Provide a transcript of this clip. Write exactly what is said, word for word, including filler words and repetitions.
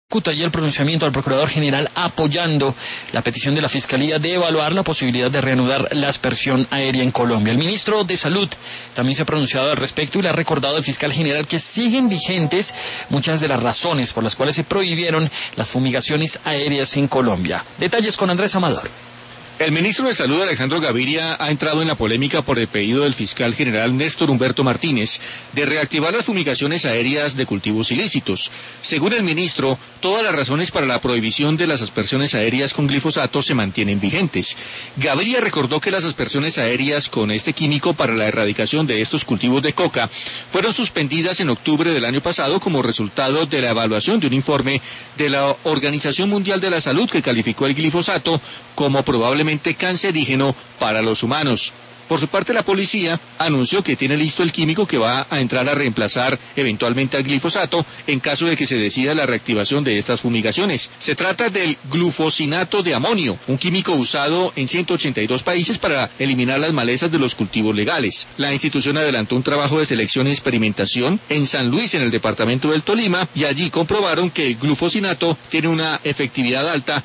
Y el pronunciamiento del Procurador General apoyando la petición de la Fiscalía de evaluar la posibilidad de reanudar la aspersión aérea en Colombia. El ministro de Salud también se ha pronunciado al respecto y le ha recordado al fiscal general que siguen vigentes muchas de las razones por las cuales se prohibieron las fumigaciones aéreas en Colombia. Detalles con Andrés Amador. El ministro de Salud, Alejandro Gaviria, ha entrado en la polémica por el pedido del fiscal general Néstor Humberto Martínez de reactivar las fumigaciones aéreas de cultivos ilícitos. Según el ministro, todas las razones para la prohibición de las aspersiones aéreas con glifosato se mantienen vigentes. Gaviria recordó que las aspersiones aéreas con este químico para la erradicación de estos cultivos de coca fueron suspendidas en octubre del año pasado como resultado de la evaluación de un informe de la Organización Mundial de la Salud que calificó el glifosato como probablemente cancerígeno para los humanos. Por su parte, la policía anunció que tiene listo el químico que va a entrar a reemplazar eventualmente al glifosato en caso de que se decida la reactivación de estas fumigaciones. Se trata del glufosinato de amonio, un químico usado en ciento ochenta y dos países para eliminar las malezas de los cultivos legales. La institución adelantó un trabajo de selección y experimentación en San Luis, en el departamento del Tolima, y allí comprobaron que el glufosinato tiene una efectividad alta